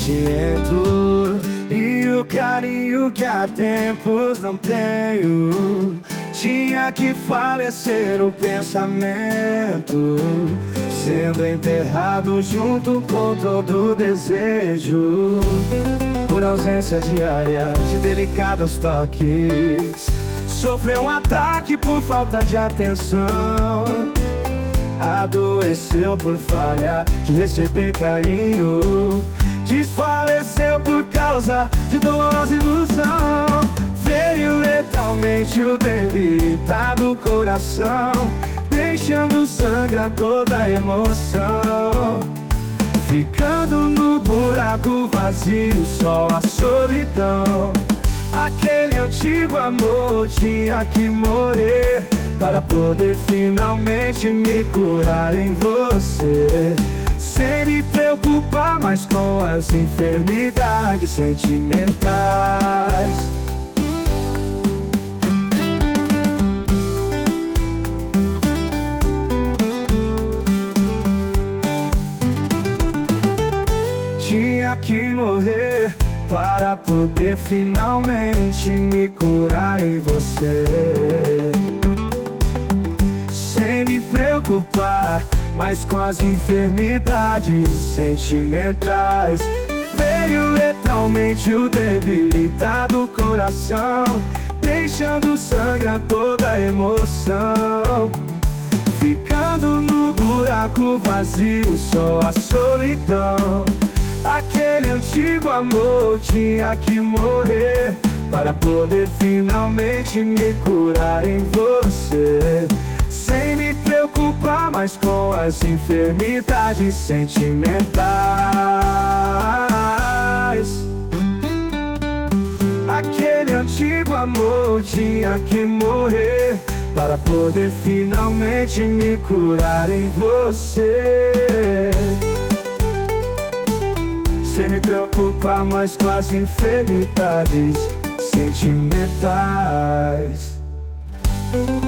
sentimento e o carinho que há tempos não tenho. Tinha que falecer o pensamento, sendo enterrado junto com todo o desejo, por ausência diária de delicados toques. Sofreu um ataque por falta de atenção, adoeceu por falha de receber carinho, desfaleceu por causa de dolorosa ilusão. Veio letalmente o debilitado coração, deixando sangrar toda a emoção, ficando no buraco vazio só a solidão. Aquele antigo amor tinha que morrer para poder finalmente me curar em você, sem me preocupar mais com as enfermidades sentimentais. Tinha que morrer para poder finalmente me curar em você, sem me preocupar mais com as enfermidades sentimentais. Veio letalmente o debilitado coração, deixando sangrar toda a emoção, ficando no buraco vazio só a solidão. Aquele antigo amor tinha que morrer para poder finalmente me curar em você, sem me preocupar mais com as enfermidades sentimentais. Aquele antigo amor tinha que morrer para poder finalmente me curar em você, sem me preocupar mais com as enfermidades sentimentais.